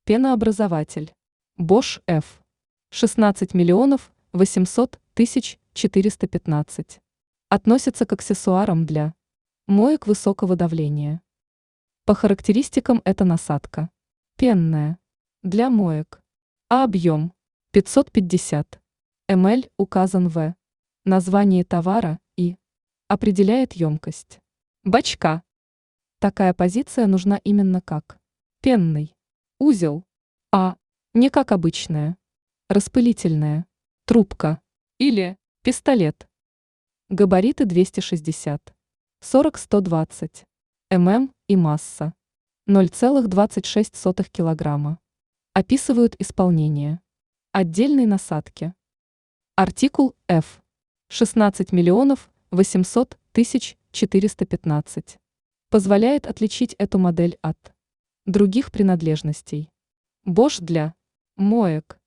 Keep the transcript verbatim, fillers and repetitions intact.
Пенообразователь. Bosch F. шестнадцать миллионов восемьсот тысяч четыреста пятнадцать. Относится к аксессуарам для моек высокого давления. По характеристикам это насадка пенная для моек, а объем пятьсот пятьдесят миллилитров указан в названии товара и определяет емкость бачка. Такая позиция нужна именно как пенный узел, а не как обычная распылительная трубка или пистолет. Габариты двести шестьдесят сорок сто двадцать мм и масса ноль целых двадцать шесть сотых килограмма. Описывают исполнение отдельной насадки. Артикул F. шестнадцать миллионов восемьсот тысяч четыреста пятнадцать. Позволяет отличить эту модель от других принадлежностей. Bosch для моек.